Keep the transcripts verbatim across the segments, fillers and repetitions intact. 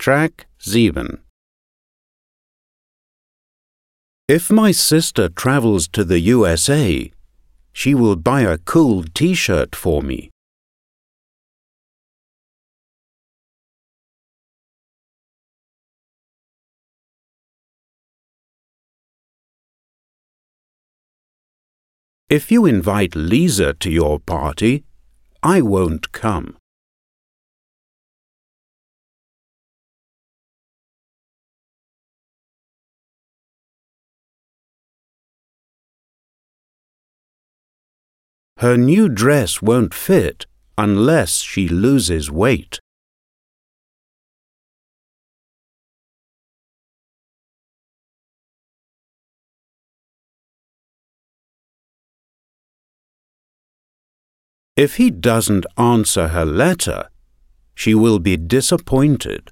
Track sieben. If my sister travels to the U S A, she will buy a cool T-shirt for me. If you invite Lisa to your party, I won't come. Her new dress won't fit unless she loses weight. If he doesn't answer her letter, she will be disappointed.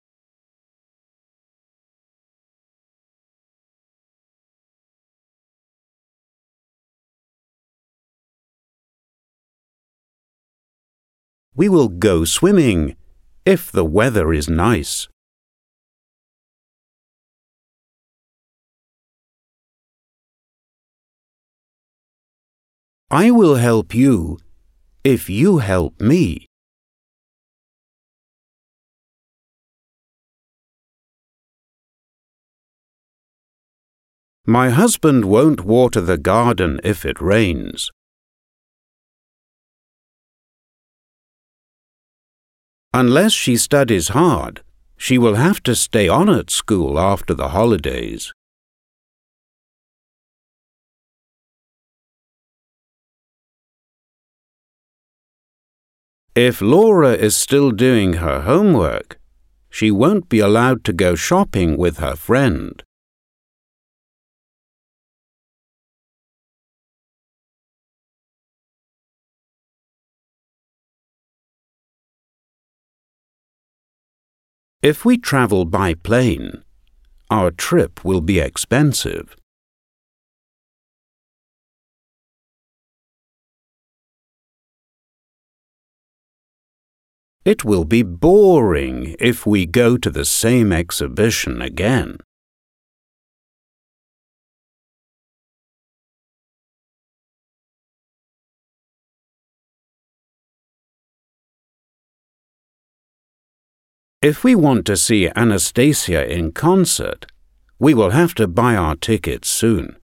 We will go swimming if the weather is nice. I will help you if you help me. My husband won't water the garden if it rains. Unless she studies hard, she will have to stay on at school after the holidays. If Laura is still doing her homework, she won't be allowed to go shopping with her friend. If we travel by plane, our trip will be expensive. It will be boring if we go to the same exhibition again. If we want to see Anastasia in concert, we will have to buy our tickets soon.